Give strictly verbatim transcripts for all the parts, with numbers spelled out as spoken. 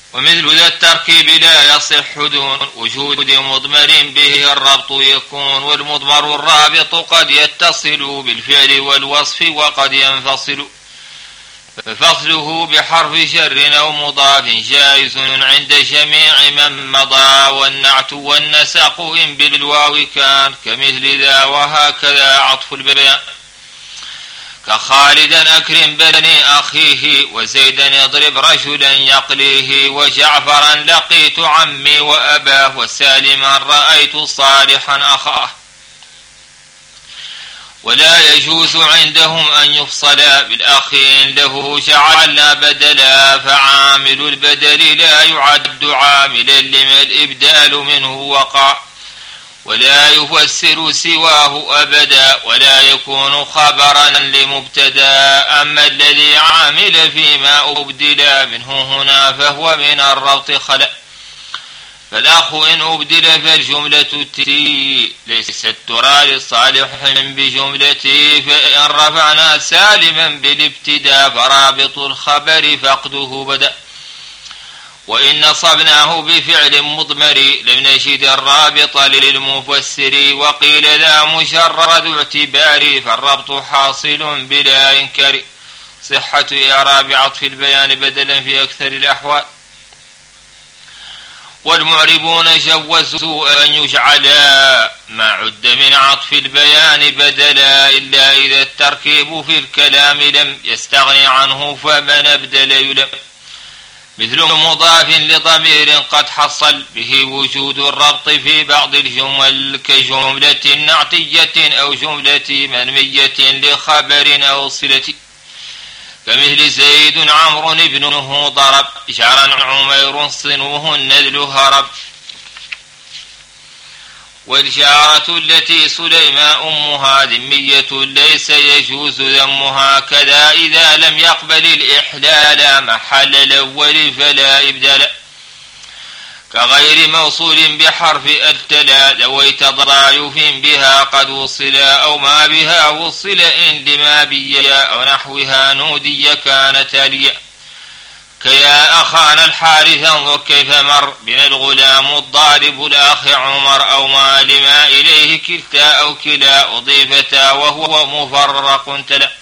ومثل ذا التركيب لا يصح دون وجود مضمر به الربط يكون، والمضمر الرابط قد يتصل بالفعل والوصف وقد ينفصل، ففصله بحرف جر أو مضاف جائز عند جميع من مضى، والنعت والنسق إن بالواو كان كمثل ذا، وهكذا عطف البيان كخالدا أكرم بني أخيه، وزيدا اضرب رجلا يقليه، وجعفرا لقيت عمي وأباه، وسالما رأيت صالحا أخاه. ولا يجوز عندهم أن يفصل بالأخ إن له جعلنا بدلا، فعامل البدل لا يعد عاملا لما الإبدال منه وقع، ولا يفسر سواه أبدا، ولا يكون خبرا لمبتدا. أما الذي عامل فيما أبدل منه هنا فهو من الربط خلأ، فالأخ إن أبدل فالجملة التي ليست ترى لصالح بجملته، فإن رفعنا سالما بالابتداء فرابط الخبر فقده بدأ، وإن نصبناه بفعل مضمر لم نجد الرابط للمفسر، وقيل لا مجرد اعتبار فالربط حاصل بلا إنكار. صحة إعراب عطف البيان بدلا في أكثر الأحوال. والمعربون جوزوا أن يجعلا ما عد من عطف البيان بدلا، إلا إذا التركيب في الكلام لم يستغني عنه فمن أبدل يلم، مثل مضاف لضمير قد حصل به وجود الربط في بعض الجمل كجملة نعتية أو جملة منمية لخبر أو صلة، كمثل زيد عمرو ابنه ضرب جرا عمير صنوه النذل هرب. والجارة التي سليماء أمها ذمية ليس يجوز ذمها، كذا إذا لم يقبل الإحلال محل الأول فلا إبدال، كغير موصول بحرف أبتلى ذويت ضرايف بها قد وصل، أو ما بها وصل إن لما بيا، أو نحوها نودي كان تاليا، كيا أخانا الحارث انظر كيف مر بنا الغلام الضارب الأخ عمر، أو ما لما إليه كلتا أو كلا أضيفتا وهو مفرق تلا،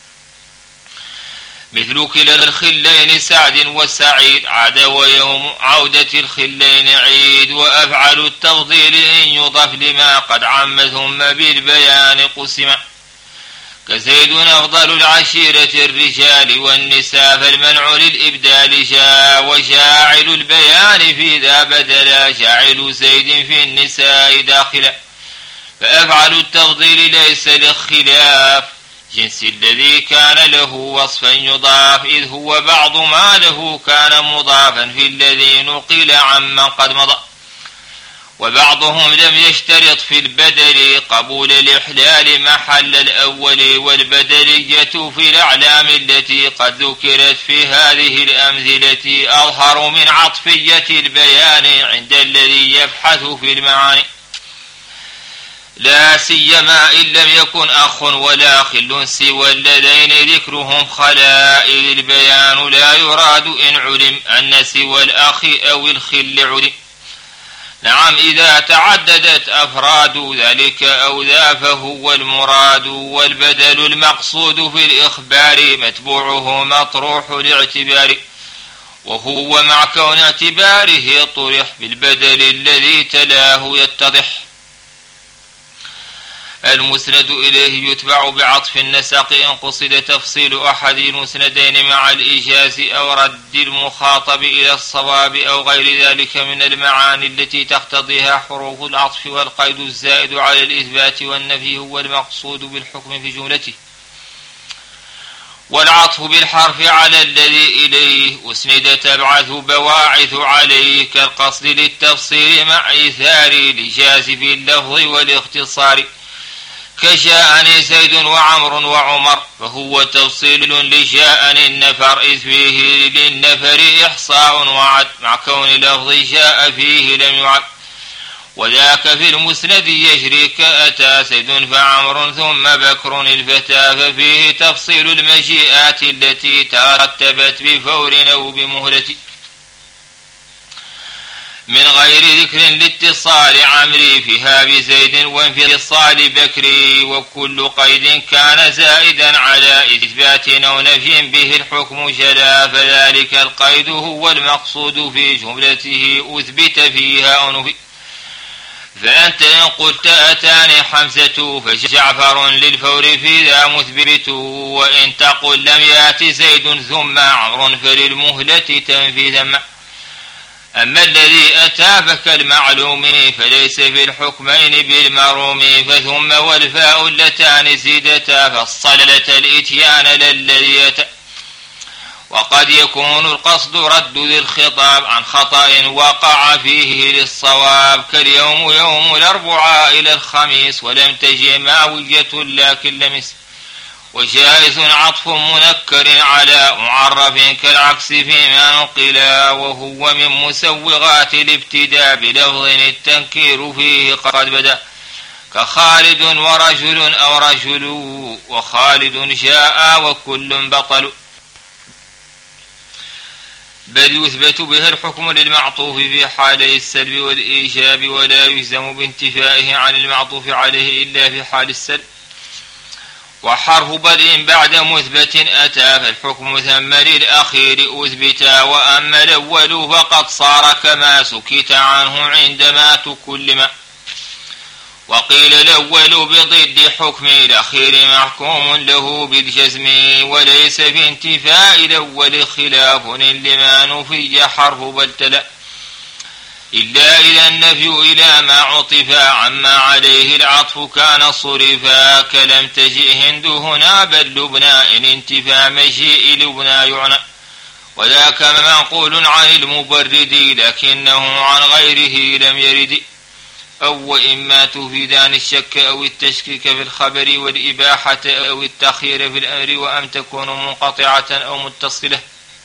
مثل كلا الخلين سعد وسعيد عاد ويوم عودة الخلين عيد، وأفعل التفضيل إن يضاف لما قد عم ثم بالبيان قسم، كزيد أفضل العشيرة الرجال والنساء فالمنع للإبدال جاء، وجاعل البيان في ذا بدلا جاعل زيد في النساء داخلا، فأفعل التفضيل ليس للخلاف جنس الذي كان له وصفا يضاف، إذ هو بعض ما له كان مضافا في الذي نقل عمن قد مضى، وبعضهم لم يشترط في البدل قبول الإحلال محل الأول، والبدلية في الأعلام التي قد ذكرت في هذه الأمثلة أظهر من عطفية البيان عند الذي يبحث في المعاني، لا سيما إن لم يكن أخ ولا خل سوى اللذين ذكرهم خلائل البيان لا يراد إن علم أن سوى الأخ أو الخل علم. نعم إذا تعددت أفراد ذلك أو ذا فهو المراد، والبدل المقصود في الإخبار متبوعه مطروح الاعتبار، وهو مع كون اعتباره طرح بالبدل الذي تلاه يتضح. المسند إليه يتبع بعطف النسق إن قصد تفصيل أحد المسندين مع الإيجاز أو رد المخاطب إلى الصواب أو غير ذلك من المعاني التي تقتضيها حروف العطف، والقيد الزائد على الإثبات والنفي هو المقصود بالحكم في جملته. والعطف بالحرف على الذي إليه أسند تبعث بواعث عليه، كالقصد للتفصيل مع إيثار لجازف اللفظ والاختصار، كجاءني زيد وعمر وعمر فهو تفصيل لجاءني النفر، إذ فيه للنفر إحصاء وعد مع كون لفظ جاء فيه لم يعد، وذاك في المسند يجري كأتى زيد فعمر ثم بكر الفتى، ففيه تفصيل المجيئات التي ترتبت بفور أو بمهلة. من غير ذكر لاتصال عمري فيها بزيد وانفصال بكري، وكل قيد كان زائدا على إثبات أو نفي به الحكم جلا، فذلك القيد هو المقصود في جملته أثبت فيها أو نفي. فأنت إن قلت أتاني حمزة فجعفر للفور في ذا مثبت، وإن تقل لم يأت زيد ثم عمر فللمهلة تنفي ثم. أما الذي أتى فكالمعلوم فليس في الحكمين بالمروم، فثم والفاء اللتان زيدتا فالصلة الإتيان للذي أتى. وقد يكون القصد رد ذي الخطاب عن خطأ وقع فيه للصواب، كاليوم يوم الأربعاء إلى الخميس ولم تجئ ماوية لكن لمس. وجائز عطف منكر على معرف كالعكس فيما نقلا، وهو من مسوغات الابتداء بلفظ التنكير فيه قد بدا، كخالد ورجل أو رجل وخالد جاء وكل بطل. بل يثبت بها الحكم للمعطوف في حالي السلب والإيجاب، ولا يجزم بانتفائه عن المعطوف عليه إلا في حال السلب. وحرف بدء بعد مثبت أتى فالحكم ثم للأخير أثبتا، وأما الأول فقد صار كما سكت عنه عندما تكلم. وقيل الأول بضد حكم الأخير محكوم له بالجزم، وليس في انتفاء الأول خلاف لما نفي حرف بل تلا، إلا إذا النفي إلى ما عطف عما عليه العطف كان صرفا، كلم تجئ هند هنا بل لبنى إن انتفى مجيء لبنى يعنى. وذاك منقول عن المبرد لكنه عن غيره لم يرد. أو وإما تفيدان الشك أو التشكيك في الخبر والإباحة أو التخيير في الأمر، وأم تكون منقطعة أو متصلة.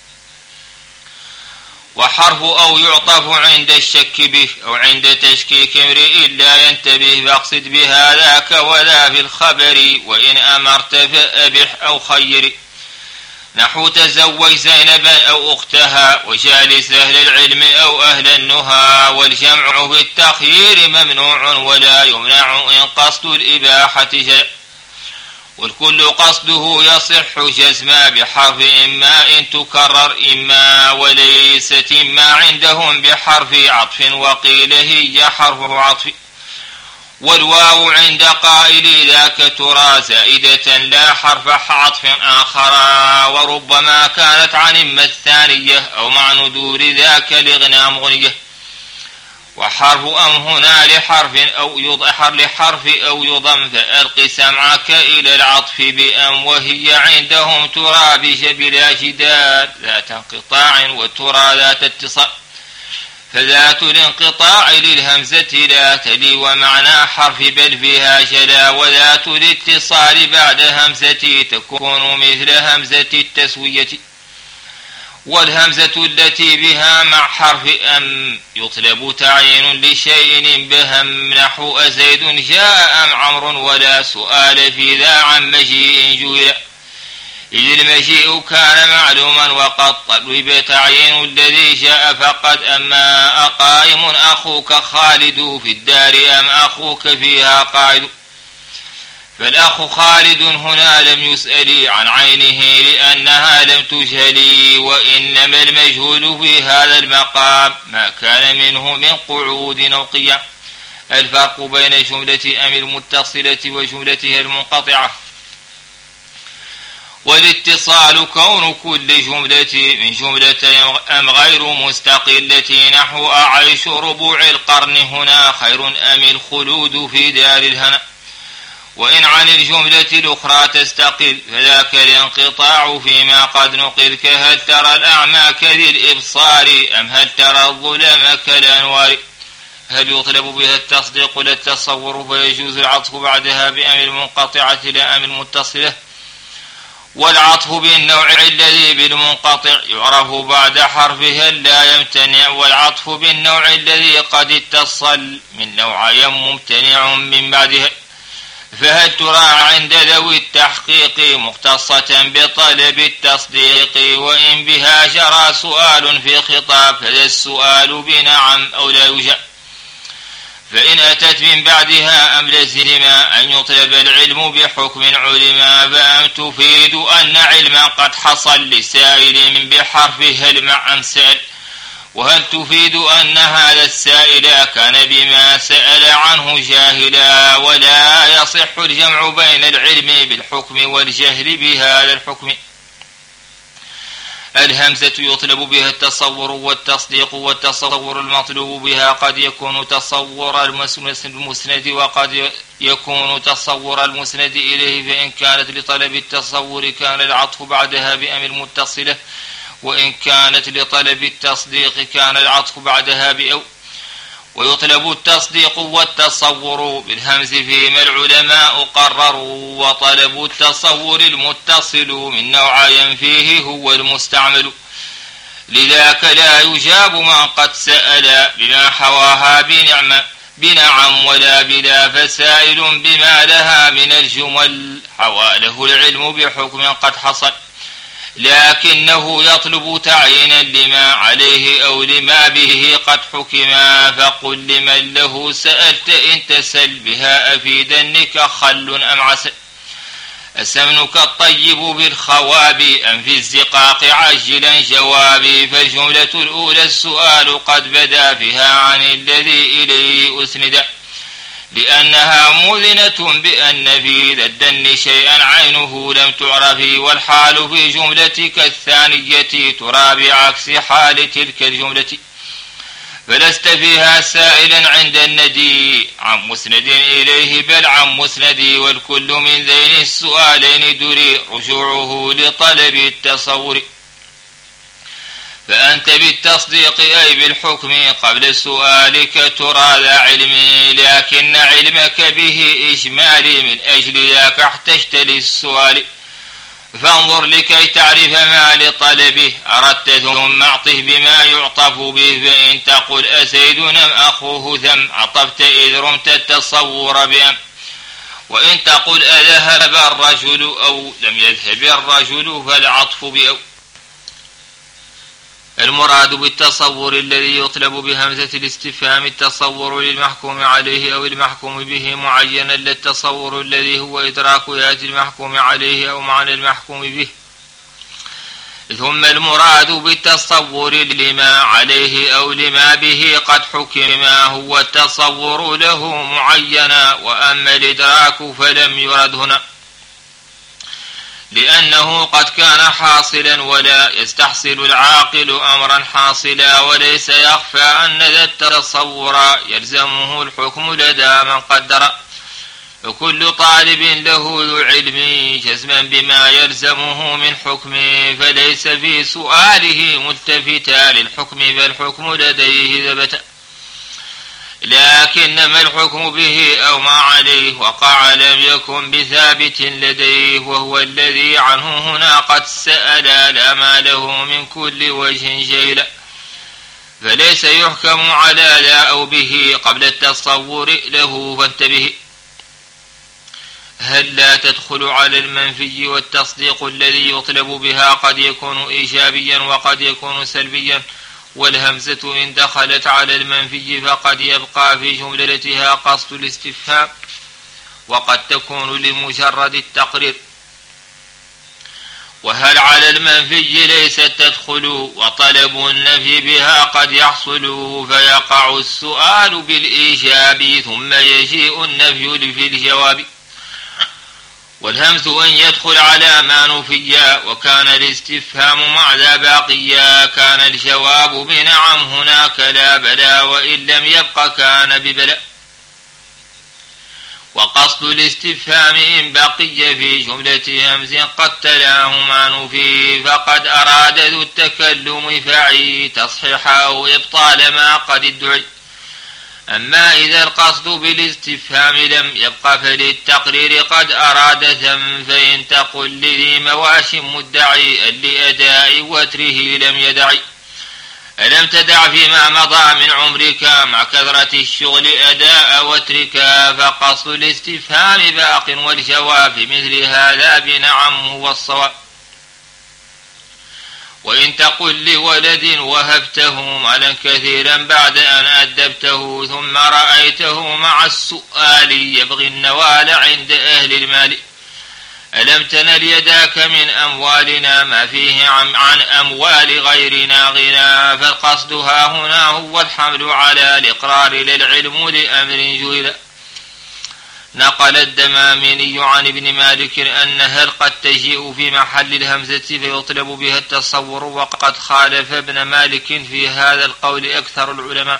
وحرف أو يعطف عند الشك به أو عند تشكيك امرئ لا ينتبه فاقصد بها ذاك ولا في الخبر، وإن أمرت فأبح أو خير. نحو تزوج زينبا أو أختها وجالس أهل العلم أو أهل النهى، والجمع في التخيير ممنوع ولا يمنع إن قصد الإباحة جاء، والكل قصده يصح جزما بحرف إما إن تكرر إما، وليست إما عندهم بحرف عطف وقيل هي حرف عطف. والواو عند قائل ذاك ترى زائدة لا حرف عطف آخر، وربما كانت عن إما الثانية أو مع ندور ذاك لغنام غنية. وحرف أم هنا لحرف أو يضحر لحرف أو يضم، فألق سمعك إلى العطف بأم، وهي عندهم ترى بلا جدال ذات انقطاع وترى ذات اتصال، فذات الانقطاع للهمزة لا تلي ومعنى حرف بل فيها جلا، وذات الاتصال بعد همزة تكون مثل همزة التسوية. والهمزة التي بها مع حرف أم يطلب تعيين لشيء بهم، نحو أزيد جاء أم عمر ولا سؤال في ذا عن مجيء جولا، إذ المجيء كان معلوما وقد طلب تعيين الذي جاء فقد. أما أقائم أخوك خالد في الدار أم أخوك فيها قاعد، فالأخ خالد هنا لم يسأل عن عينه لأنها لم تجهل، وإنما المجهول في هذا المقام ما كان منه من قعود أو قيام. الفرق بين جملة أم المتصلة وجملتها المنقطعة. والاتصال كون كل جملة من جملة أم غير مستقلة، نحو أعيش ربوع القرن هنا خير أم الخلود في دار الهنا. وإن عن الجملة الأخرى تستقل فذاك الانقطاع فيما قد نقل، كهل ترى الأعمى كذي الإبصار أم هل ترى الظلم كالأنوار. هل يطلب بها التصديق لا التصور، فيجوز العطف بعدها بأم المنقطعة لا أم المتصلة. والعطف بالنوع الذي بالمنقطع يعرف بعد حرفها لا يمتنع، والعطف بالنوع الذي قد اتصل من نوعين ممتنع من بعدها. فهل ترى عند ذوي التحقيق مختصة بطلب التصديق، وإن بها جرى سؤال في خطاب فذا السؤال بنعم أو لا يجاب. فإن أتت من بعدها أم لزلما أن يطلب العلم بحكم علما فأم تفيد أن علما قد حصل لسائل بحرف هل مع أم سأل. وهل تفيد أن هذا السائل كان بما سأل عنه جاهلا ولا يصح الجمع بين العلم بالحكم والجهل بهذا الحكم. الهمزة يطلب بها التصور والتصديق والتصور المطلوب بها قد يكون تصور المسند وقد يكون تصور المسند إليه فإن كانت لطلب التصور كان العطف بعدها بأم المتصلة وإن كانت لطلب التصديق كان العطف بعدها بأو. ويطلب التصديق والتصور بالهمز فيما العلماء قرروا وطلب التصور المتصل من نوعين فيه هو المستعمل. لذاك لا يجاب من قد سأل بما حواها بنعم بنعم ولا بلا فسائل بما لها من الجمل حواله العلم بحكم قد حصل لكنه يطلب تعيينا لما عليه أو لما به قد حكما. فقل لمن له سألت إن تسل بها أفيدنك خل أم عسل. أسمنك الطيب بالخواب أم في الزقاق عجلا جوابي. فالجملة الأولى السؤال قد بدا فيها عن الذي إليه أسند لأنها موذنة بأن في ذا الدن شيئا عينه لم تعرف والحال في جملتك الثانية ترى بعكس حال تلك الجملة. فلست فيها سائلا عند الندي عن مسند إليه بل عن مسندي والكل من ذين السؤالين دري رجوعه لطلب التصور. فأنت بالتصديق أي بالحكم قبل سؤالك ترى ذا علم لكن علمك به إجمالي من أجل ذاك احتجت للسؤال. فانظر لكي تعرف ما لطلبه أردت ثم أعطه بما يعطف به. فإن تقل أسيد نم أخوه ذم عطفت إذ رمت التصور بأم. وإن تقل أذهب الرجل أو لم يذهب الرجل فالعطف بأو. المراد بالتصور الذي يطلب بهمزة الاستفهام التصور للمحكوم عليه أو المحكوم به معينا للتصور الذي هو إدراك ذات المحكوم عليه أو معنى المحكوم به. ثم المراد بالتصور لما عليه أو لما به قد حكم هو التصور له معينا. وأما الإدراك فلم يرد هنا لأنه قد كان حاصلا ولا يستحصل العاقل أمرا حاصلا وليس يخفى أن ذا التصور يلزمه الحكم لدى من قدر. وكل طالب له ذو علم جزما بما يلزمه من حكمه فليس في سؤاله ملتفتا للحكم فالحكم لديه ثبت. لكنما الحكم به أو ما عليه وقع لم يكن بثابت لديه وهو الذي عنه هنا قد سأل لا ما له من كل وجه جيلا. فليس يحكم على لا أو به قبل التصور له فانتبه. هل لا تدخل على المنفي والتصديق الذي يطلب بها قد يكون إيجابيا وقد يكون سلبيا. والهمزة إن دخلت على المنفي فقد يبقى في جملتها قصد الاستفهام وقد تكون لمجرد التقرير. وهل على المنفي ليست تدخل وطلب النفي بها قد يحصل فيقع السؤال بالإيجاب ثم يجيء النفي في الجواب. والهمز أن يدخل على ما نفيا وكان الاستفهام مع ذا باقيا كان الجواب بنعم هناك لا بلا وإن لم يبق كان ببلا. وقصد الاستفهام إن بقي في جملة همز قد تلاه ما نفي فقد أراد ذو التكلم فعي تصحيح أو إبطال ما قد ادعي. أما إذا القصد بالاستفهام لم يبق فللتقرير قد أراد ثم فإن تقل لذي مواش مدعي لأداء وتره لم يدعي. ألم تدع فيما مضى من عمرك مع كثرة الشغل أداء وترك فقصد الاستفهام باق والجواب مثل هذا بنعم هو الصواب. وإن تقل لولد وهبته مالا كثيرا بعد أن أدبته ثم رأيته مع السؤال يبغي النوال عند أهل المال ألم تنل يداك من أموالنا ما فيه عن أموال غيرنا غنى فالقصد ها هنا هو الحمل على الإقرار للعلم لأمر جهل. نقل الدماميني عن ابن مالك أنها قد تجيء في محل الهمزة فيطلب بها التصور وقد خالف ابن مالك في هذا القول أكثر العلماء.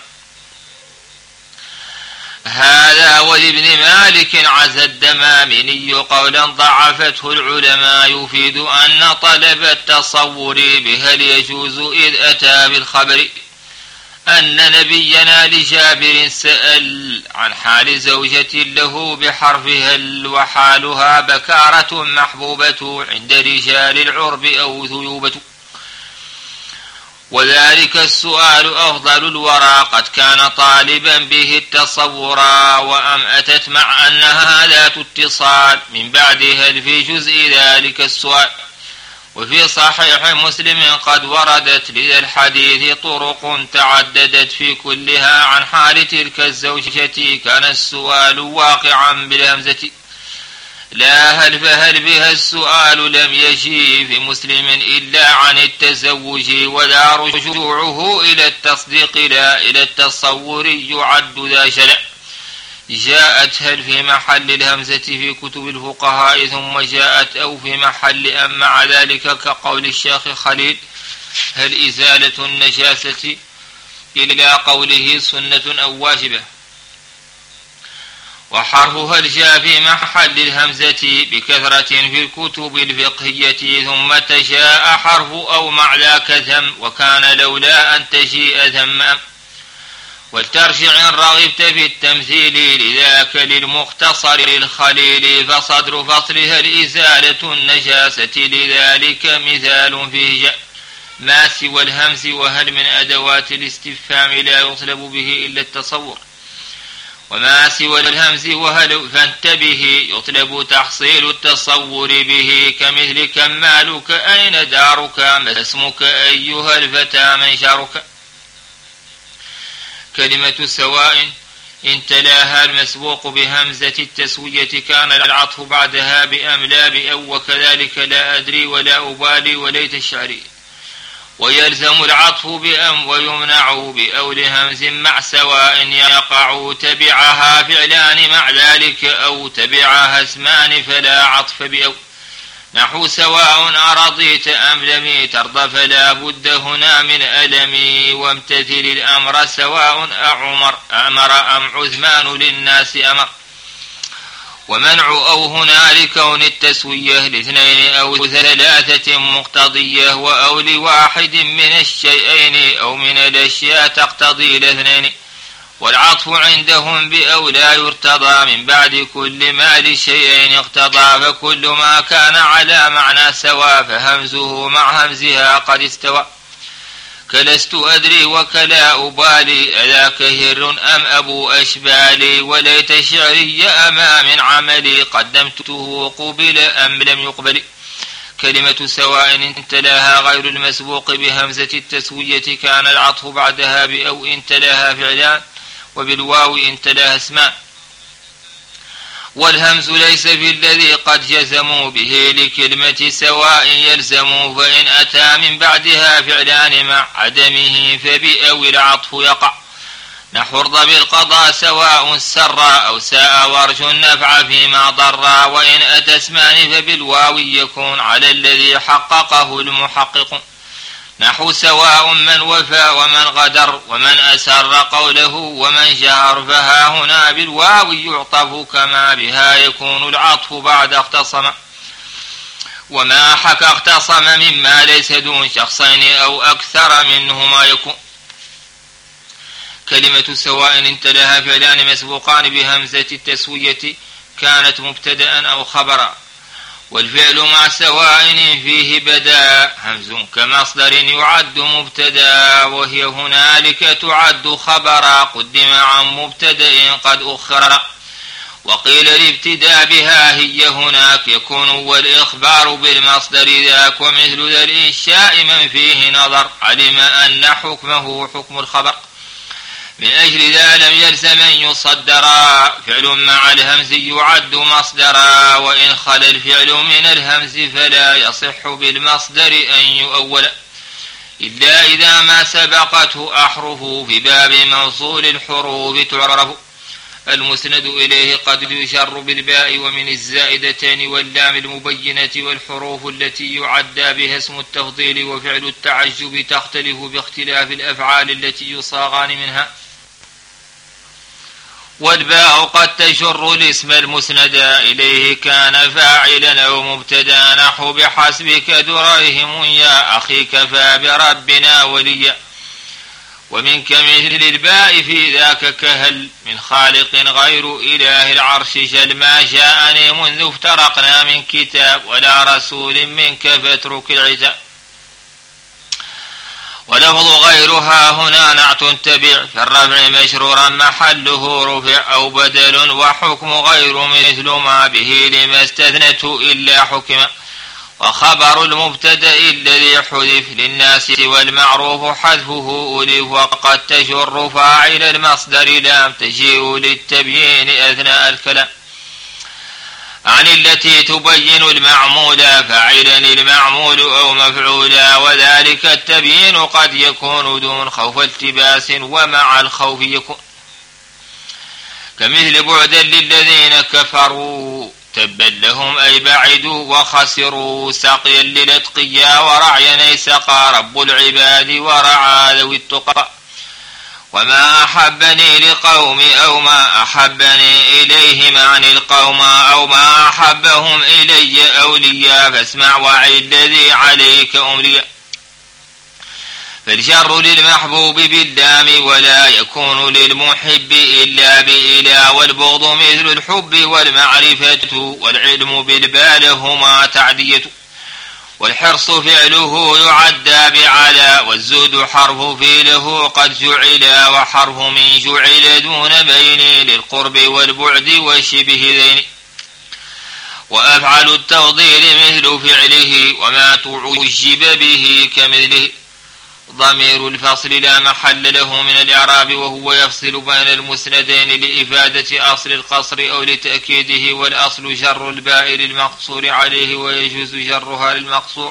هذا ولابن مالك عزى الدماميني قولا ضعفته العلماء يفيد أن طلب التصور بها يجوز إذ أتى بالخبر أن نبينا لجابر سأل عن حال زوجة له بحرف هل وحالها بكارة محبوبة عند رجال العرب أو ذيوبة وذلك السؤال أفضل الورى قد كان طالبا به التصورا وأم أتت مع أنها ذات اتصال من بعد هل في جزء ذلك السؤال. وفي صحيح مسلم قد وردت لذا الحديث طرق تعددت في كلها عن حال تلك الزوجة كان السؤال واقعا بالهمزة لا هل فهل بها السؤال لم يجي في مسلم إلا عن التزوج ولا رجوعه إلى التصديق لا إلى التصور يعد ذا شلع. جاءت هل في محل الهمزة في كتب الفقهاء ثم جاءت أو في محل أم مع ذلك كقول الشيخ خليل هل إزالة النجاسة إلى قوله سنة أو واجبة. وحرف هل جاء في محل الهمزة بكثرة في الكتب الفقهية ثم تجاء حرف أو مع ذاك ذم وكان لولا أن تجيء ذم. ولترجع إن رغبت في التمثيل لذاك للمختصر الخليل فصدر فصلها الإزالة النجاسة لذلك مثال فيه جاء ما سوى الهمز وهل من أدوات الاستفهام لا يطلب به إلا التصور وما سوى الهمز وهل فانتبه يطلب تحصيل التصور به كمثل كم مالك أين دارك ما اسمك أيها الفتى منشرك. كلمة سواء إن تلاها المسبوق بهمزة التسوية كان العطف بعدها بأملا بأو وكذلك لا أدري ولا أبالي وليت الشعري ويلزم العطف بأم ويمنع بأو لهمز مع سواء يقع تبعها فعلان مع ذلك أو تبعها اسمان فلا عطف بأو نحو سواء أرضيت أم لم ترضى فلا بد هنا من ألمي وامتثل الأمر سواء أعمر أمر أم عثمان للناس أمر. ومنع أو هنا لكون التسوية لاثنين أو ثلاثة مقتضية وأو لواحد من الشيئين أو من الأشياء تقتضي الاثنين. والعطف عندهم بأو لا يرتضى من بعد كل ما لشيئين اقتضى فكل ما كان على معنى سوا فهمزه مع همزها قد استوى. كلست أدري وكلا أبالي أذاك هر أم أبو أشبالي وليت شعري أما من عملي قدمته قبل أم لم يقبل. كلمة سواء إن تلاها غير المسبوق بهمزة التسوية كان العطف بعدها بأو إن تلاها فعلان وبالواو إن تلاها اسمان. والهمز ليس في الذي قد جزموا به لكلمة سواء يلزم فإن أتى من بعدها فعلان مع عدمه فبأو العطف يقع نحو ارض بالقضاء سواء سر أو ساء وارجو النفع فيما ضر. وإن أتى اسمان فبالواو يكون على الذي حققه المحقق نحو سواء من وفى ومن غدر ومن أسر قوله ومن جهر فها هنا بالواو يعطف كما بها يكون العطف بعد اختصم. وما حكى اختصم مما ليس دون شخصين أو أكثر منهما يكون. كلمة سواء انتلها فعلان مسبوقان بهمزة التسوية كانت مبتدأ أو خبرا. والفعل مع سواء فيه بدا همز كمصدر يعد مبتدا وهي هنالك تعد خبرا قدم عن مبتدأ قد أخر. وقيل الابتداء بها هي هناك يكون والإخبار بالمصدر ذاك، ومثل ذا الإنشاء من فيه نظر علم أن حكمه حكم الخبر. من أجل ذا لم يلزم أن يصدرا فعل مع الهمز يعد مصدرا، وإن خلا الفعل من الهمز فلا يصح بالمصدر أن يؤول إلا إذا ما سبقته أحرف في باب موصول الحروف تعرف. المسند إليه قد يشر بالباء ومن الزائدتين واللام المبينة، والحروف التي يعدى بها اسم التفضيل وفعل التعجب تختلف باختلاف الأفعال التي يصاغان منها. والباء قد تشر الاسم المسند إليه كان فاعلا أو مبتدا، نحو بحسبك درهم يا أخي كفى بربنا وليا. ومن كمثل الباء في ذاك كهل من خالق غير إله العرش جل، ما جاءني منذ افترقنا من كتاب ولا رسول منك فاترك العتاب. ولفظ غيرها هنا نعت تبع في الرفع مشرورا محله رفع أو بدل، وحكم غير مثل ما به لما استثنته إلا حكم. وخبر المبتدأ الذي حذف للناس والمعروف حذفه ألف، وقد تجر فاعل المصدر لام تجيء للتبيين أثناء الكلام عن التي تبين المعمول فاعلا المعمول أو مفعولا، وذلك التبيين قد يكون دون خوف التباس ومع الخوف يكون. كمثل بعدا للذين كفروا تبا لهم أي بعدوا وخسروا، سقيا للأتقيا ورعيا سقى رب العباد ورعى ذوي التقى. وما أحبني لقوم أو ما أحبني إليهم عن القوم، أو ما أحبهم إلي أولياء فاسمع وعي الذي عليك أمريا. فالجر للمحبوب باللام ولا يكون للمحب إلا بإلا، والبغض مثل الحب والمعرفة والعلم بالبالهما تعدية. والحرص فعله يعدى بعلى، والزهد حرف فيله قد جعل، وحرف من جعل دون بين للقرب والبعد والشبه ذين. وأفعل التفضيل مثل فعله وما تعجب به كمثله. ضمير الفصل لا محل له من الإعراب، وهو يفصل بين المسندين لإفادة أصل القصر أو لتأكيده، والأصل جر الباء للمقصور عليه ويجوز جرها للمقصور.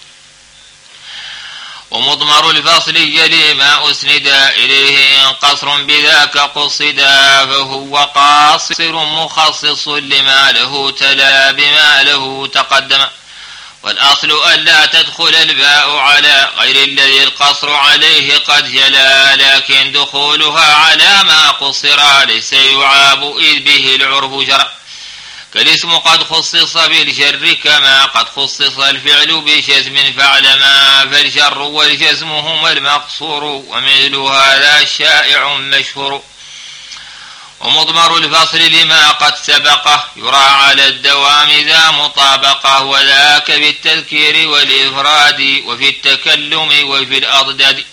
ومضمر الفصل يلي ما أسند إليه إن قصر بذاك قصدا، فهو قاصر مخصص لما له تلا بما له تقدم. والأصل ألا تدخل الباء على غير الذي القصر عليه قد جلا، لكن دخولها على ما قصر ليس يعاب إذ به العرف جرى. كالاسم قد خصص بالجر كما قد خصص الفعل بجزم فاعلما، فالجر والجزم هما المقصور ومثل هذا شائع مشهور. ومضمر الفصل لما قد سبقه يرى على الدوام ذا مطابقه، وذاك بالتذكير والإفراد وفي التكلم وفي الأضداد.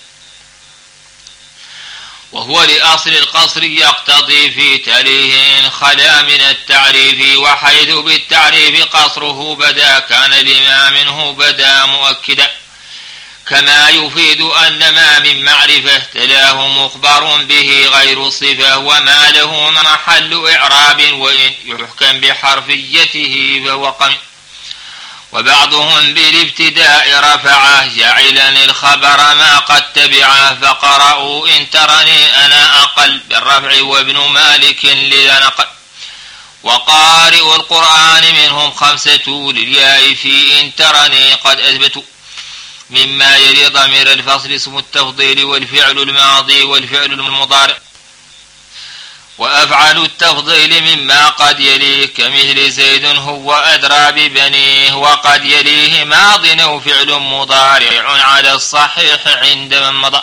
وهو لأصل القصر يقتضي في تاليه إن خلا من التعريف، وحيث بالتعريف قصره بدا كان لما منه بدا مؤكدا، كما يفيد أن ما من معرفة تلاه مخبر به غير صفة، وما له محل إعراب وإن يحكم بحرفيته فهو قم. وبعضهم بالابتداء رفعه جعلا الخبر ما قد تبعه، فقرأوا إن ترني أنا أقل بالرفع وابن مالك لذا نقل. وقارئ القرآن منهم خمسة للياء في إن ترني قد أثبتوا. مما يلي ضمير الفصل اسم التفضيل والفعل الماضي والفعل المضارع. وأفعل التفضيل مما قد يليه كمثل زيد هو أدرى ببنيه، وقد يليه ماض أو فعل مضارع على الصحيح عند من مضى.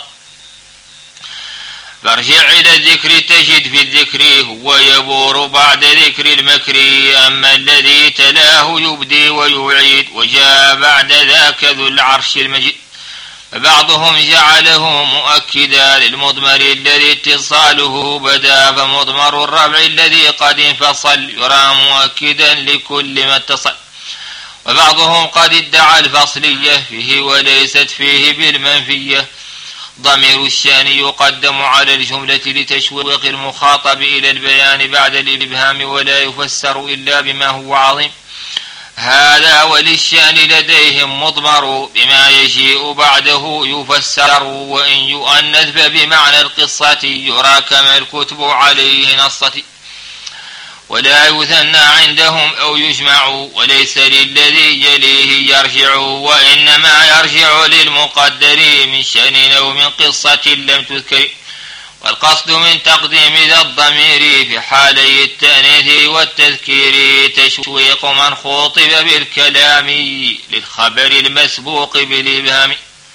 فارجع إلى الذكر تجد في الذكر هو يبور بعد ذكر المكر، أما الذي تلاه يبدي ويعيد وجاء بعد ذاك ذو العرش المجيد. فبعضهم جعله مؤكدا للمضمر الذي اتصاله بدا، فمضمر الرفع الذي قد انفصل يرى مؤكدا لكل ما اتصل. وبعضهم قد ادعى الفصلية فيه وليست فيه بالمنفية. ضمير الشان يقدم على الجملة لتشويق المخاطب إلى البيان بعد الإبهام، ولا يفسر إلا بما هو عظيم. هذا وللشان لديهم مضمر بما يجيء بعده يفسر، وإن يؤنث فبمعنى القصة يرى كما الكتب عليه نصت. ولا يثنى عندهم أو يجمع، وليس للذي يليه يرجع، وإنما يرجع للمقدر من شأن أو من قصة لم تذكر. والقصد من تقديم ذا الضمير في حالي التأنيث والتذكير تشويق من خوطب بالكلام للخبر المسبوق بالإبهام،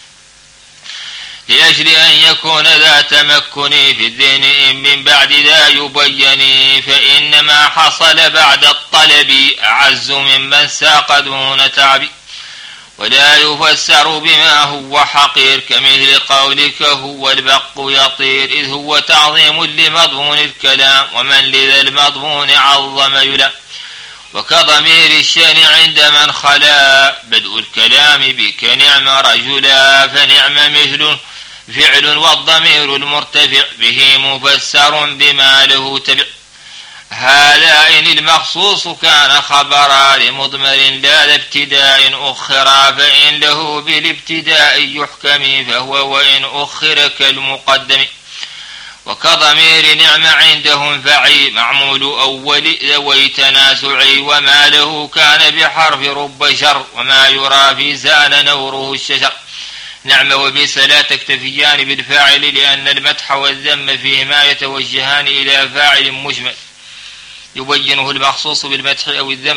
لأجل أن يكون ذا تمكن في الذهن من بعد ذا يبين، فإنما حصل بعد الطلب أعز ممن ساق دون تعب. ولا يفسر بما هو حقير كمثل قولك هو البق يطير، إذ هو تعظيم لمضمون الكلام، ومن لذا المضمون عظم يلام. وكضمير الشان عند من خلا بدء الكلام بك نعم رجلا، فنعم مثل فعل والضمير المرتفع به مفسر بما له تبع. هذا إن المخصوص كان خبرا لمضمر لا لابتداء أخرا، فإن له بالابتداء يحكم فهو وإن أخر كالمقدم. وكضمير نعم عندهم فعي معمول أول ذوي تناسعي، وما له كان بحرف رب شر، وما يرى في زال نوره الشجر. نعم وبئس لا تكتفيان بالفاعل، لأن المدح والذم فيهما يتوجهان إلى فاعل مجمل يبينه المخصوص بالمدح أو الذم.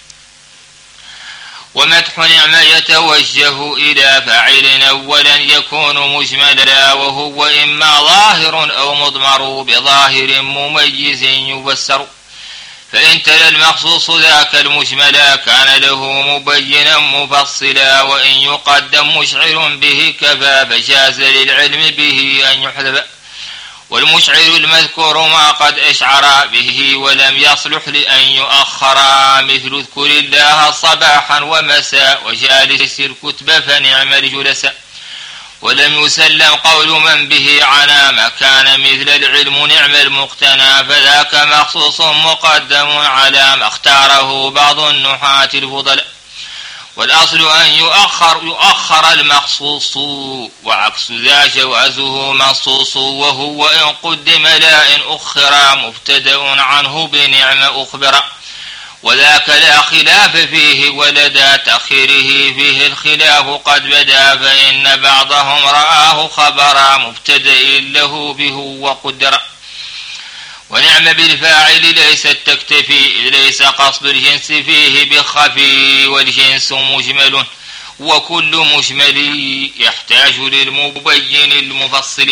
ومدح نعم يتوجه إلى فاعل أولا يكون مجملا، وهو إما ظاهر أو مضمر بظاهر مميز يفسر. فإن تلا المخصوص ذاك المجملا كان له مبينا مفصلا، وإن يقدم مشعر به كفى فجاز للعلم به أن يحذف. والمشعر المذكور ما قد أشعر به ولم يصلح لأن يؤخر، مثل اذكر الله صباحا ومساء وجالس الكتب فنعم الجلساء. ولم يسلم قول من به عنا ما كان مثل العلم نعم المقتنى، فذاك مخصوص مقدم على ما اختاره بعض النحاة الفضلاء. والأصل أن يؤخر, يؤخر المخصوص، وعكس ذا جوازه منصوص، وهو إن قدم لا إن أخر مبتدأ عنه بنعم أخبر. وذاك لا خلاف فيه ولدى تأخيره فيه الخلاف قد بدا، فإن بعضهم رآه خبرا مبتدأ له به وقدر. ونعم بالفاعل ليست تكتفي، إذ ليس قصد الجنس فيه بخفي، والجنس مجمل وكل مجمل يحتاج للمبين المفصل.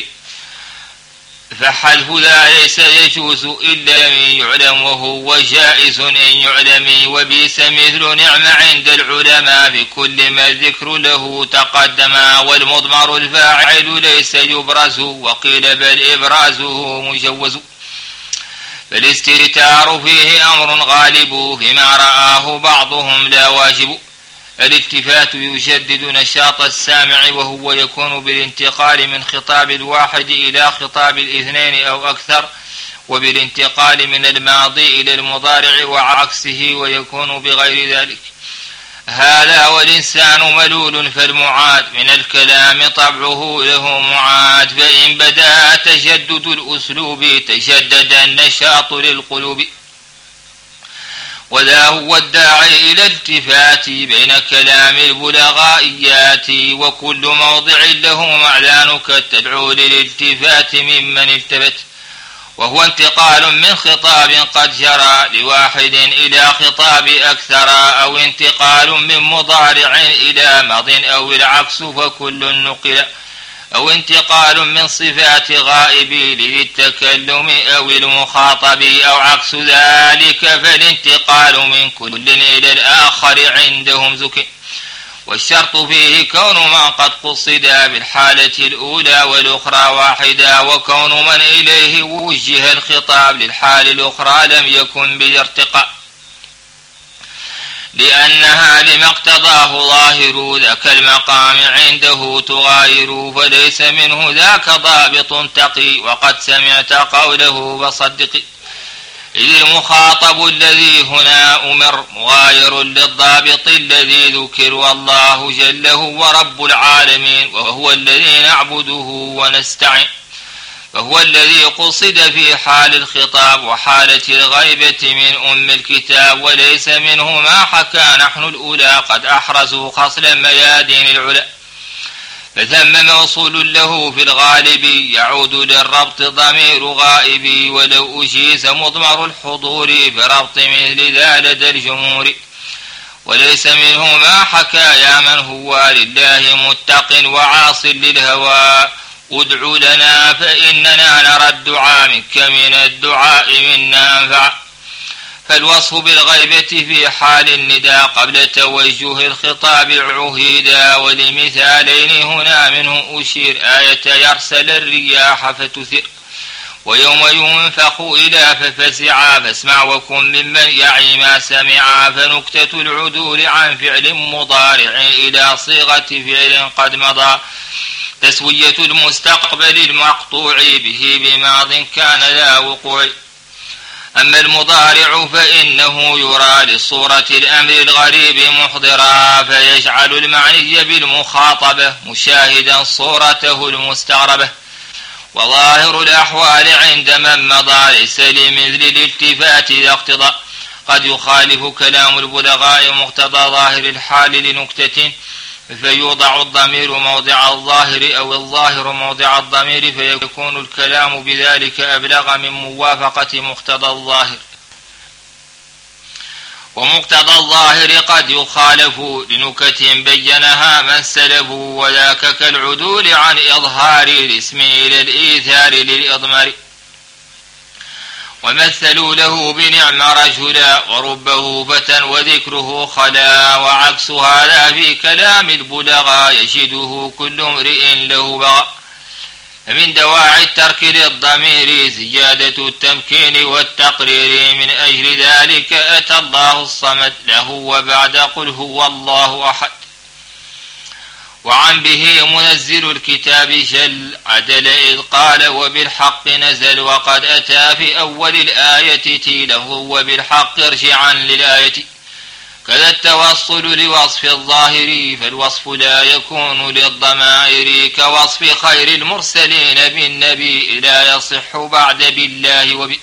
فحذف ذا ليس يجوز إلا من يعلم، وهو جائز إن يعلم. وبئس مثل نعم عند العلماء بكل ما الذكر له تقدم. والمضمر الفاعل ليس يبرز، وقيل بل إبرازه مجوز. فالاستتار فيه أمر غالب، فيما رآه بعضهم لا واجب. الالتفات يجدد نشاط السامع، وهو يكون بالانتقال من خطاب الواحد إلى خطاب الاثنين أو أكثر، وبالانتقال من الماضي إلى المضارع وعكسه، ويكون بغير ذلك. هذا والإنسان ملول، فالمعاد من الكلام طبعه له معاد، فإن بدأ تجدد الأسلوب تجدد النشاط للقلوب. وذا هو الداعي إلى التفات بين كلام البلغائيات، وكل موضع له معلانك تدعو للالتفات ممن التفت. وهو انتقال من خطاب قد جرى لواحد إلى خطاب أكثر، أو انتقال من مضارع إلى ماض أو العكس فكل نقل، أو انتقال من صفات غائب للتكلم أو المخاطب أو عكس ذلك، فالانتقال من كل إلى الآخر عندهم ذكر. والشرط فيه كون من قد قصدا بالحالة الأولى والأخرى واحدا، وكون من إليه وجه الخطاب للحال الأخرى لم يكن بالارتقاء، لأنها لما اقتضاه ظاهر ذاك المقام عنده تغاير، فليس منه ذاك ضابط تقي، وقد سمعت قوله فصدق، إذ المخاطب الذي هنا أمر مغاير للضابط الذي ذكر، والله جل هو رب العالمين، وهو الذي نعبده ونستعين، فهو الذي قصد في حال الخطاب وحالة الغيبة من أم الكتاب، وليس منه ما حكى نحن الأولى قد أحرزوا خصل ميادين العلا، فثم موصول له في الغالب يعود للربط ضمير غائب، ولو أجيز مضمر الحضور بربط مثل ذا لدى الجمهور، وليس منه ما حكى يا من هو لله متق وعاص للهوى، ادع لنا فإننا نرى الدعاء منك من الدعاء منا أنفع، فالوصف بالغيبة في حال النداء قبل توجه الخطاب عهيدا، ولمثالين هنا منه أشير، آية يرسل الرياح فتثر، ويوم ينفخ إلى ففزعا، فاسمع وكن ممن يعي ما سمعا، فنكتة العدول عن فعل مضارع إلى صيغة فعل قد مضى، تسوية المستقبل المقطوع به بماض كان ذا وقوع، أما المضارع فإنه يرى للصورة الأمر الغريب محضرا، فيجعل المعني بالمخاطبة مشاهدا صورته المستغربة، وظاهر الأحوال عند من مضى ليس لمثل الالتفات ذا اقتضاء، قد يخالف كلام البلغاء مقتضى ظاهر الحال لنكتة، فيوضع الضمير موضع الظاهر أو الظاهر موضع الضمير، فيكون الكلام بذلك أبلغ من موافقة مقتضى الظاهر، ومقتضى الظاهر قد يخالف لنكة بينها من سلف، وذاك كالعدول عن إظهار الاسم إلى الإيثار للإضمار، ومثلوا له بنعم رجلا وربه فتى وذكره خلا، وعكس هذا في كلام البلغاء يجده كل امرئ له بغى، فمن دواعي الترك للضمير زيادة التمكين والتقرير، من أجل ذلك أتى الله الصمد له وبعد قل هو الله أحد، وعن به منزل الكتاب جل عدل إذ قال وبالحق نزل، وقد أتى في أول الآية تيله وبالحق ارجعا للآية، كذا التوصل لوصف الظاهر، فالوصف لا يكون للضمائر، كوصف خير المرسلين بالنبي لا يصح بعد بالله وب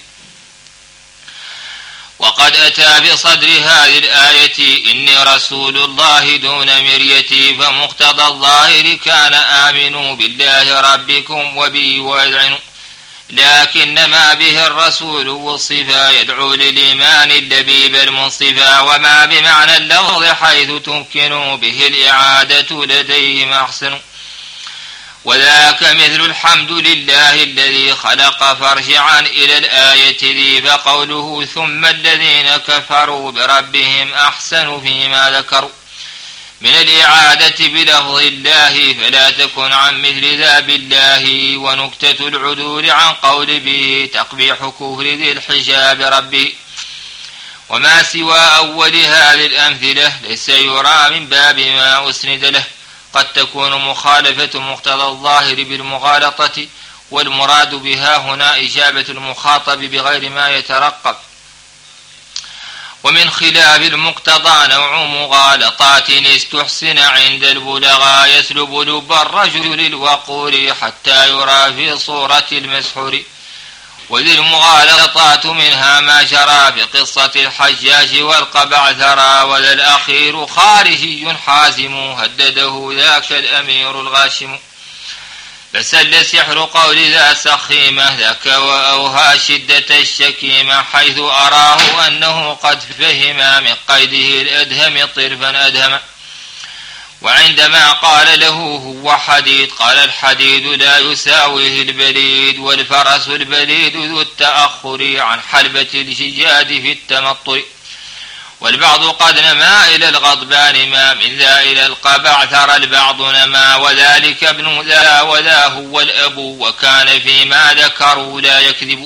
وقد أتى بصدر هذه الآية إني رسول الله دون مريتي، فمقتضى الظاهر كان آمنوا بالله ربكم وبي وأذعنوا، لكنما به الرسول والصفا يدعو للإيمان اللبيب المنصفا، وما بمعنى اللفظ حيث تمكن به الإعادة لديهم أحسن، وذاك مثل الحمد لله الذي خلق فارجعا إلى الآية ذي، فقوله ثم الذين كفروا بربهم أحسن فيما ذكروا من الإعادة بلفظ الله، فلا تكن عن مثل ذا بالله، ونكتة العدول عن قول به تقبيح كفر ذي الحجاب ربه، وما سوى أول هذه الأمثلة ليس يرى من باب ما أسند له، قد تكون مخالفة مقتضى الظاهر بالمغالطة، والمراد بها هنا إجابة المخاطب بغير ما يترقب، ومن خلاف المقتضى نوع مغالطات استحسن عند البلغاء، يسلب لب الرجل الوقور حتى يرى في صورة المسحور، وذي المغالطات منها ما جرى في قصة الحجاج والقبعثرى، وذا الأخير خارجي حازم هدده ذاك الأمير الغاشم، فسل سحر قول ذا سخيمة ذاك وأوهى شدة الشكيمة، حيث أراه أنه قد فهم من قيده الأدهم طرفا أدهم، وعندما قال له هو حديد قال الحديد لا يساويه البليد، والفرس البليد ذو التأخر عن حلبة الجياد في التمطر، والبعض قد نما إلى الغضبان ما من ذا إلى القبع ثر البعض نما وذلك ابن ذا وذا هو الأب وكان فيما ذكروا لا يكذب.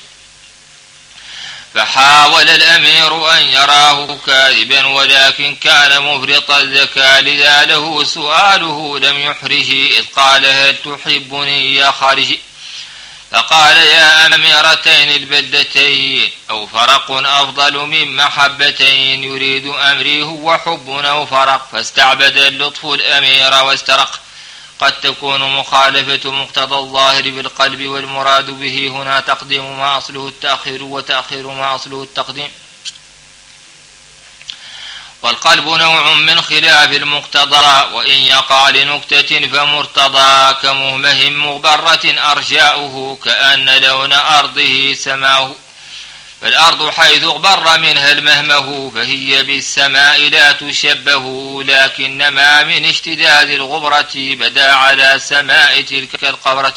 فحاول الأمير أن يراه كاذبا ولكن كان مفرط الذكاء لذا له سؤاله لم يحرجه إذ قال هل تحبني يا خارجي؟ فقال يا أميرتين البلدتين أو فرق أفضل من محبتين يريد أمري هو حب أو فرق فاستعبد اللطف الأمير واسترق. قد تكون مخالفة مقتضى الظاهر بالقلب والمراد به هنا تقديم ما أصله التأخير وتأخير ما أصله التقديم. والقلب نوع من خلاف المقتضى وإن يقع لنكتة فمرتضى كمهمه مغبرة أرجاؤه كأن لون أرضه سماه. فالأرض حيث اغبر منها المهمه فهي بالسماء لا تشبه لكنما من اشتداد الغبرة بدا على سماء تلك القبرة.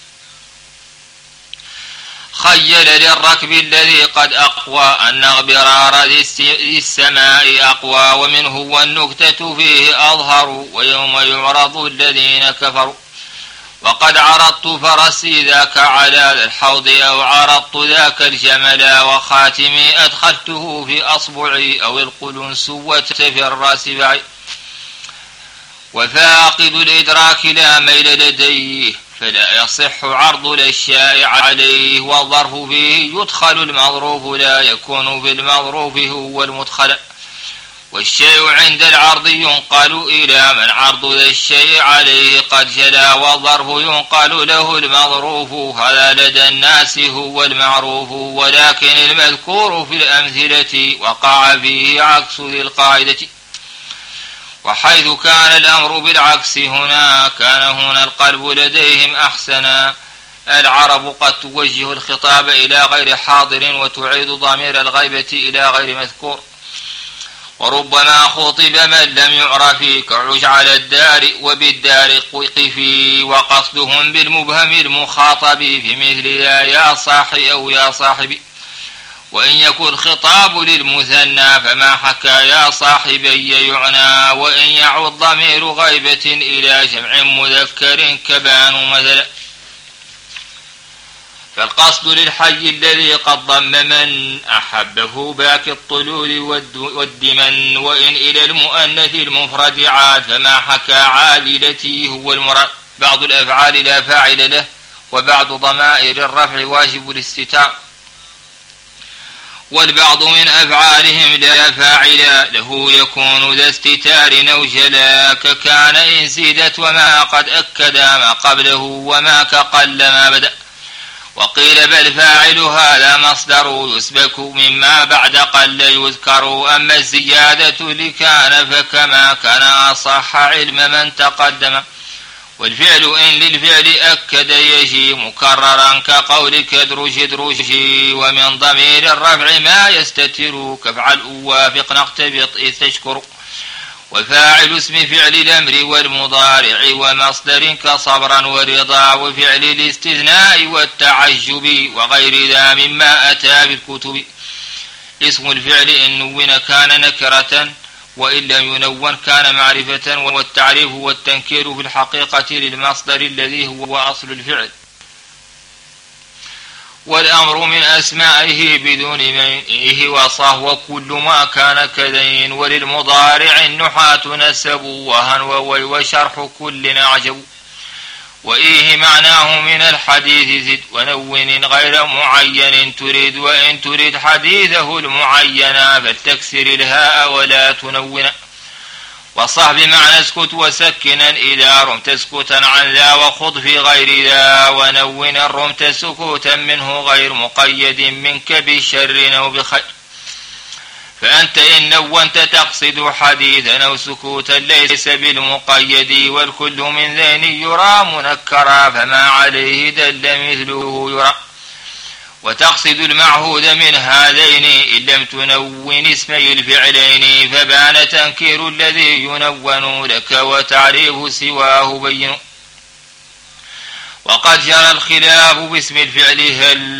خيل للركب الذي قد أقوى أن اغبرار ذي السماء أقوى ومنه والنكتة فيه أظهر ويوم يعرض الذين كفروا. وقد عرضت فرسي ذاك على الحوض أو عرضت ذاك الجمل وخاتمي أدخلته في أصبعي أو القلنسوة في الرأس بعي. وفاقد الإدراك لا ميل لديه فلا يصح عرض الأشياء عليه والظرف فيه يدخل المظروف لا يكون في المظروف هو المدخل. والشيء عند العرض ينقل إلى من عرض ذا الشيء عليه قد جلا والظرف ينقل له المظروف هذا لدى الناس هو المعروف. ولكن المذكور في الأمثلة وقع فيه عكس ذي القاعدة. وحيث كان الأمر بالعكس هنا كان هنا القلب لديهم أحسنا. العرب قد توجه الخطاب إلى غير حاضر وتعيد ضمير الغيبة إلى غير مذكور. وربما خطب من لم يعرف كعج على الدار وبالدار قفي وقصدهم بالمبهم المخاطب في مثل يا صاحي أو يا صاحبي. وإن يكن خطاب للمثنى فما حكى يا صاحبي يعنى. وإن يعود ضمير غيبة إلى جمع مذكر كبان مثلا فالقصد للحي الذي قد ضم من أحبه باك الطلول والدمن. وإن إلى المؤنث المفرد عاد فما حكى عادلتي هو المراد. بعض الأفعال لا فاعل له وبعض ضمائر الرفع واجب الاستتار. والبعض من أفعالهم لا فاعل له يكون ذا استتار أو جلا ككان إن زيدت وما قد أكد ما قبله وما كقل ما بدأ. وقيل بل فاعل هذا مصدر يسبك مما بعد قل يذكر. أما الزيادة لكان فكما كان أصح علم من تقدم. والفعل إن للفعل أكد يجي مكررا كقولك ادرج ادرجي. ومن ضمير الرفع ما يستتر كفعل أوافق نقتبط إذ تشكر. وفاعل اسم فعل الأمر والمضارع ومصدر كصبرا ورضا وفعل الاستثناء والتعجب وغير ذا مما أتى بالكتب. اسم الفعل إن نون كان نكرة وإن لم ينون كان معرفة. والتعريف والتنكير في الحقيقة للمصدر الذي هو أصل الفعل. والأمر من أسمائه بدون منئه وصه وكل ما كان كذين. وللمضارع النحاة نسب وهنو وشرح كل أعجب. وإيه معناه من الحديث زد ونون غير معين تريد. وإن تريد حديثه المعين فلتكسر الهاء ولا تنون. وصح بمعنى اسكت وسكنا إذا رمت سكوتا عن ذا وخض في غير ذا. ونون رمت سكوتا منه غير مقيد منك بشر أو بخير. فأنت إن نونت تقصد حديثا أو سكوتا ليس بالمقيد. والكل من ذين يرى منكرا فما عليه دل مثله يرى. وتقصد المعهود من هذين إن لم تنون اسمي الفعلين فبان تنكير الذي ينون لك وتعريف سواه بين. وقد جرى الخلاف باسم الفعل هل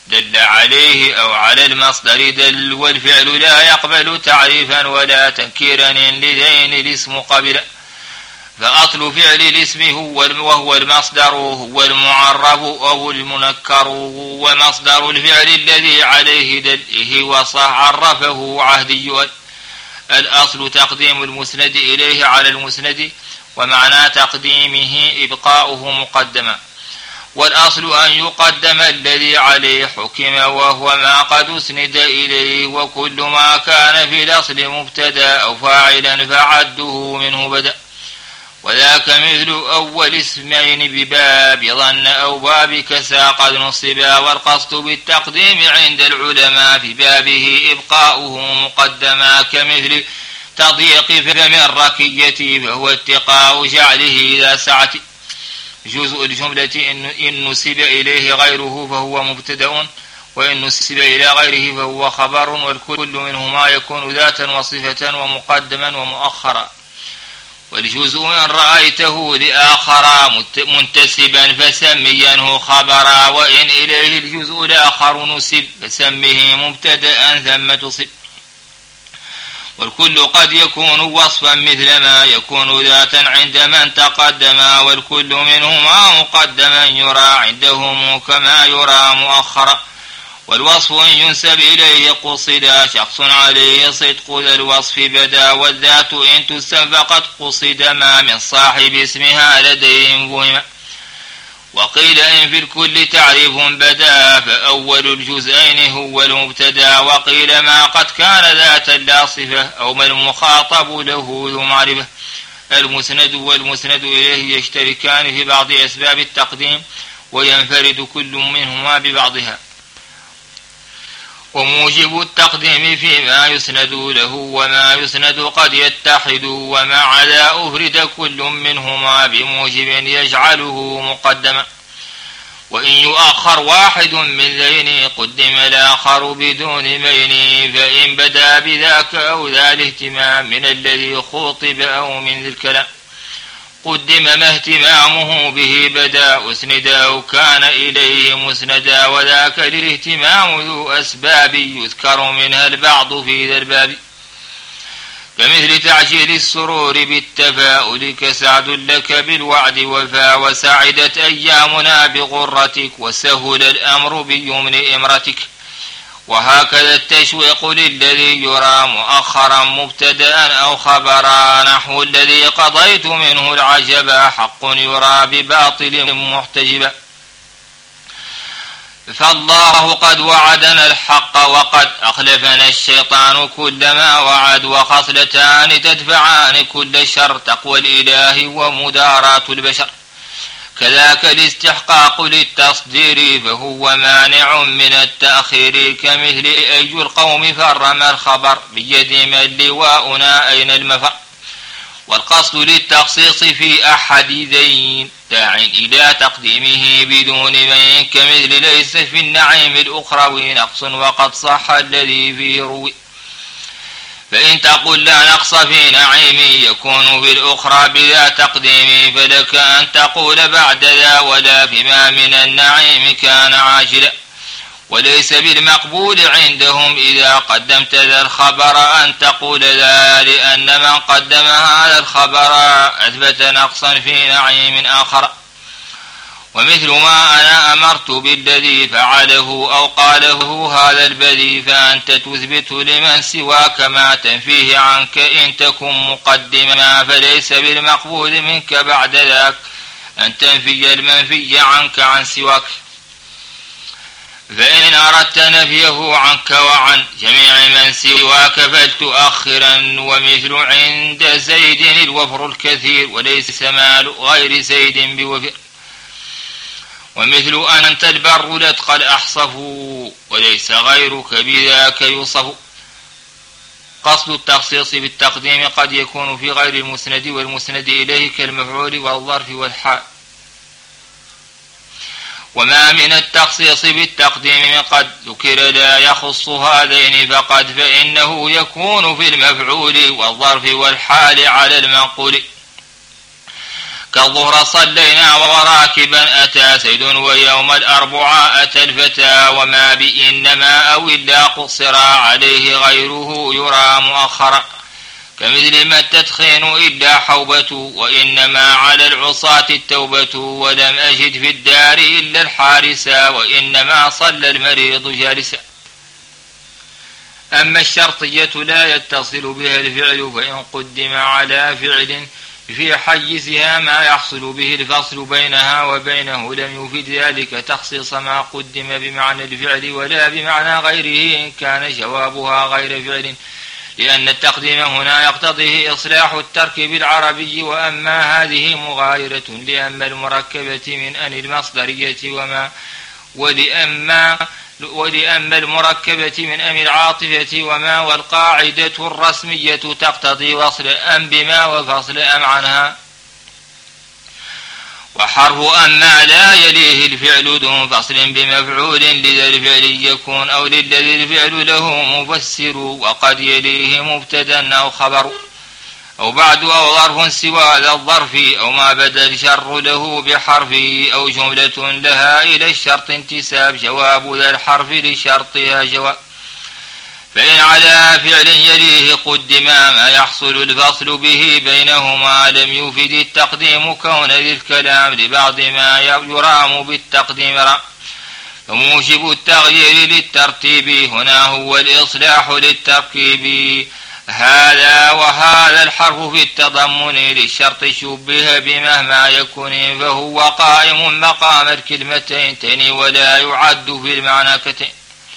دل عليه أو على المصدر دل، والفعل لا يقبل تعريفا ولا تنكيرا لذين الاسم قبل. فأصل فعل الاسم هو وهو المصدر هو المعرب أو المنكر، ومصدر الفعل الذي عليه دل وصح عرفه عهدي. الأصل تقديم المسند إليه على المسند، ومعنى تقديمه إبقاؤه مقدما. والأصل أن يقدم الذي عليه حكم وهو ما قد أسند إليه، وكل ما كان في الأصل مبتدا أو فاعلا فعده منه بدأ. وذاك مثل أول اسمين بباب ظن أو باب كسا قد نصبا، والقصد بالتقديم عند العلماء في بابه إبقاؤه مقدما، كمثل تضييق فم الركية فهو اتقاء جعله ذا سعة. جزء الجملة إن نسب إليه غيره فهو مبتدأ، وإن نسب إلى غيره فهو خبر، والكل منهما يكون ذاتا وصفة ومقدما ومؤخرا. والجزء إن رأيته لآخر منتسبا فسمينه خبرا، وإن إليه الجزء الآخر نسب فسمه مبتدأ ثم تصب. والكل قد يكون وصفا مثل ما يكون ذاتا عند من تقدما، والكل منهما مقدما يرى عندهم كما يرى مؤخرا. والوصف إن ينسب إليه قصد شخص عليه صدق ذا الوصف بدا، والذات إن تسب فقد قصد ما من صاحب اسمها لديهم فهم. وقيل إن في الكل تعريف بدا فأول الجزئين هو المبتدا، وقيل ما قد كان ذاتا لا صفة أو ما المخاطب له ذو معرفة. المسند والمسند إليه يشتركان في بعض أسباب التقديم، وينفرد كل منهما ببعضها. وموجب التقديم فيما يسند له وما يسند قد يتحد، وما عدا أفرد كل منهما بموجب يجعله مقدما. وإن يؤخر واحد من ذين قدم الآخر بدون بين، فإن بدا بذاك أو ذا الاهتمام من الذي خُوطب أو من ذي الكلام قدم ما اهتمامه به بدا أسندا أو كان إليه مسندا، وذاك الاهتمام ذو أسباب يذكر منها البعض في ذا الباب. كمثل تعجيل السرور بالتفاؤل كسعد لك بالوعد وفا، وسعدت أيامنا بغرتك وسهل الأمر بيمن إمرتك. وهكذا التشويق للذي يرى مؤخرا مبتدأ أو خبرا، نحو الذي قضيت منه العجبا حق يرى بباطل محتجبا. فالله قد وعدنا الحق وقد أخلفنا الشيطان كلما وعد، وخصلتان تدفعان كل شر تقوى الإله ومداراة البشر. كذاك الاستحقاق للتصدير فهو مانع من التأخير، كمثل أي القوم فرم الخبر بيد من لواؤنا أين المفر. والقصد للتخصيص في أحد ذين داع إلى تقديمه بدون من، كمثل ليس في النعيم الأخروي نقص وقد صح الذي فيه روي. فإن تقل لا نقص في نعيم يكون في الأخرى بذا تقديم، فلك أن تقول بعد ذا ولا فيما من النعيم كان عاجلا. وليس بالمقبول عندهم إذا قدمت ذا الخبر أن تقول ذا، لأن من قدم هذا الخبر أثبت نقصا في نعيم آخر. ومثل ما أنا أمرت بالذي فعله أو قاله هذا البذي، فأنت تثبت لمن سواك ما تنفيه عنك إن تكن مقدما، فليس بالمقبول منك بعد ذاك أن تنفي المنفي عنك عن سواك. فإن أردت نفيه عنك وعن جميع من سواك فلتؤخرا. ومثل عند زيد الوفر الكثير وليس مال غير زيد بوفر. ومثل أنت البر لتقى الأحصف وليس غيرك بذاك يوصف. قصد التخصيص بالتقديم قد يكون في غير المسند والمسند إليه كالمفعول والظرف والحال. وما من التخصيص بالتقديم قد ذكر لا يخص هذين فقد، فإنه يكون في المفعول والظرف والحال على المنقول. كالظهر صلينا وراكبا أتى سيد ويوم الأربعاء أتى الفتى وما بإنما أو إلا قصر عليه غيره يرى مؤخرا كمثل ما التدخين إلا حوبة وإنما على العصاة التوبة ولم أجد في الدار إلا الحارسة وإنما صلى المريض جالسا. أما الشرطية لا يتصل بها الفعل فإن قدم على فعل في حيزها ما يحصل به الفصل بينها وبينه لم يفيد ذلك تخصيص ما قدم بمعنى الفعل ولا بمعنى غيره إن كان جوابها غير فعل، لأن التقديم هنا يقتضيه إصلاح التركيب العربي. وأما هذه مغايرة لأما المركبة من أن المصدرية وما ولأما ولأما المركبة من أم العاطفة وما والقاعدة الرسمية تقتضي وصل أم بما وفصل أم عنها. وحرف أما لا يليه الفعل دون فصل بمفعول لذا الفعل يكون أو للذي الفعل له مفسر وقد يليه مبتدا أو خبر أو بعد أو ظرف سوى ذا الظرف أو ما بدا الشر له بحرفه أو جملة لها إلى الشرط انتساب جواب ذا الحرف لشرطها جواب. فإن على فعل يليه قدم ما يحصل الفصل به بينهما لم يفد التقديم كون ذي الكلام لبعض ما يرام بالتقديم رام. فموجب التغيير للترتيب هنا هو الإصلاح للتركيب. هذا وهذا الحرف في التضمن للشرط شبه بمهما يكون فهو قائم مقام الكلمتين ولا يعد في المعنى كتين.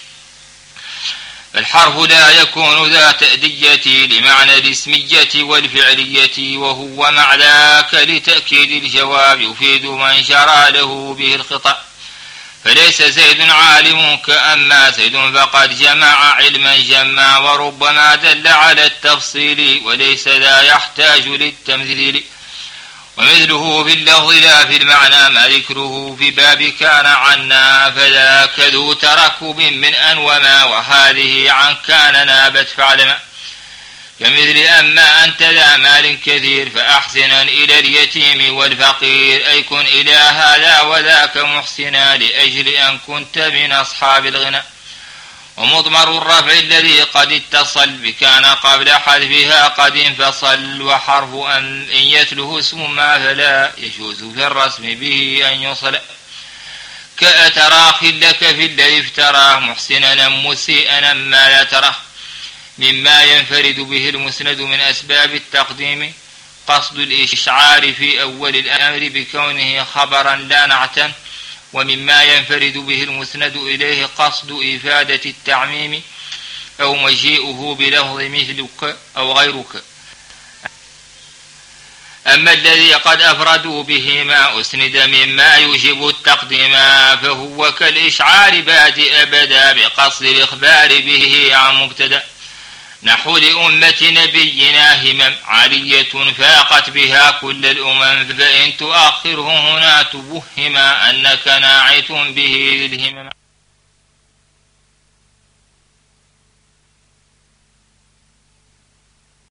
الحرف لا يكون ذا تأدية لمعنى الاسمية والفعلية وهو مع ذاك لتأكيد الجواب يفيد من شرع له به الخطأ. فليس زيد عالم كأما زيد فقد جمع علما جمع وربما دل على التفصيل وليس ذا يحتاج للتمثيل. ومثله في اللفظ لا في المعنى ما ذكره في باب كان عنا فذاك ذو تركب من أن وما وهذه عن كان نابت فعلما. كمثل أما أنت ذا مال كثير فأحسنا إلى اليتيم والفقير أي كن إلى هذا وذاك محسنا لأجل أن كنت من أصحاب الغنى. ومضمر الرفع الذي قد اتصل بكان قبل حذفها قد انفصل. وحرف أن إن يتله اسم ما فلا يجوز في الرسم به أن يصل كأتراخ لك في الذي افتراه محسنا مسيئا ما لا تراه. مما ينفرد به المسند من أسباب التقديم قصد الإشعار في أول الأمر بكونه خبرا لا نعتا. ومما ينفرد به المسند إليه قصد إفادة التعميم أو مجيئه بلفظ مثلك أو غيرك. أما الذي قد أفردوا به ما أسند مما يوجب التقديم فهو كالإشعار بادئ بدا بقصد الإخبار به عن مبتدأ نحو لأمة نبينا همم عالية فاقت بها كل الأمم فإن تؤخره هنا تبهم أنك ناعت به للهمم.